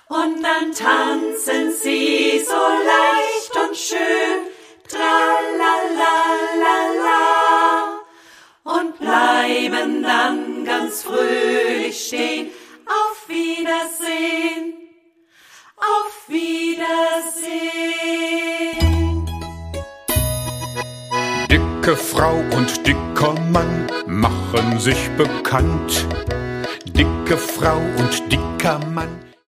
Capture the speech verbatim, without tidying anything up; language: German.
Und dann tanzen sie so leicht und schön, tralalalala, und bleiben dann ganz fröhlich stehen. Auf Wiedersehen, auf Wiedersehen. Dicke Frau und dicker Mann machen sich bekannt. Dicke Frau und dicker Mann